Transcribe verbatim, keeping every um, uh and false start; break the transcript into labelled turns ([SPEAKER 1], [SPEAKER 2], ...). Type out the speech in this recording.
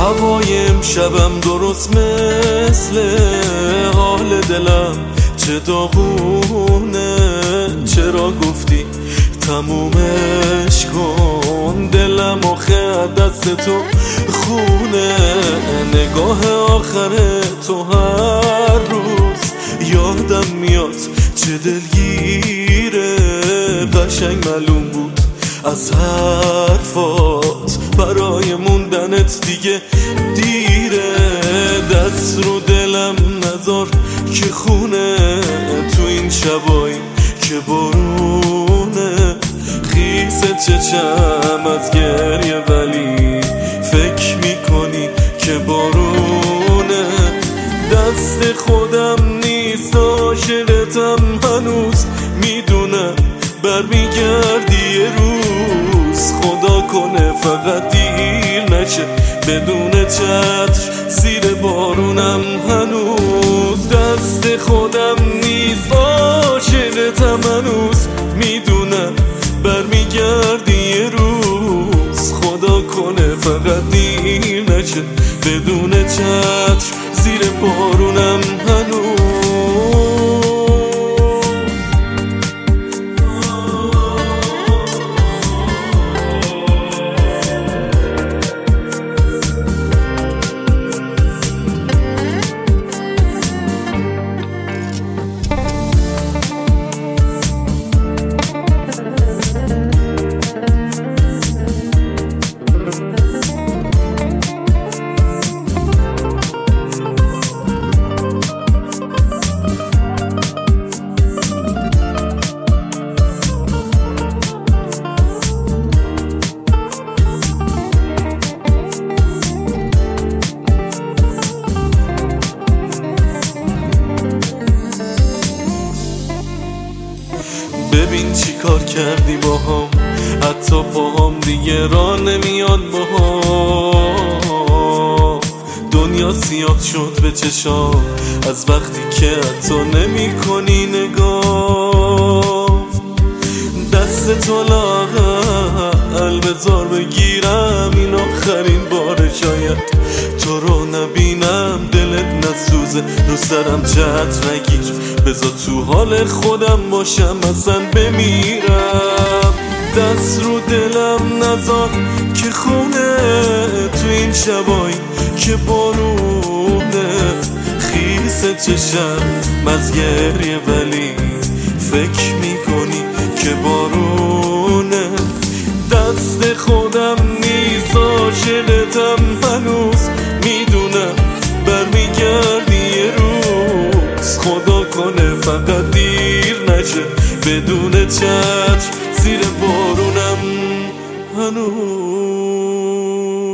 [SPEAKER 1] هوای امشبم درست مثل حال دلم چه داغونه. چرا گفتی تمومش کن؟ دلم آخه دست تو خونه. نگاه آخر تو هر روز یادم میاد چه دلگیره. قشنگ معلوم بود از حرفات برای موندنت دیگه دیره. دست رو دلم نذار که خونه تو این شبایی که بارونه. خیس چشم از گریه ولی فکر میکنی که بارونه. دست خودم نیست عاشقتم هنوز میدونم برمیگردی یه روز. خدا کنه فقط دیر نشه بدون چتر زیر بارونم هنوز. دست خودم نیست عاشقتم هنوز میدونم برمیگردی یه روز. خدا کنه فقط دیر نشه بدون چتر زیر بارونم هنوز. ببین چی کار کردی با هم، حتی با هم دیگه را نمیاد با هم. دنیا سیاه شد به چشام از وقتی که حتی نمی کنی نگاه. دست تو لاغل بذار بگیرم این آخرین بار شاید تو رو نبینم. دلت نسوزه رو سرم چت نگیر بذار تو حال خودم باشم اصلا بمیرم. دست رو دلم نذار که خونه تو این شبایی که بارونه. خیس چشم از گریه ولی فکر میکنی که بارونه. دست خودم نیست عاشقتم هنوز میدونم برمیگردی یه روز. خدا کنه فقط دیر نشه بدون چتر زیر بارونم هنوز.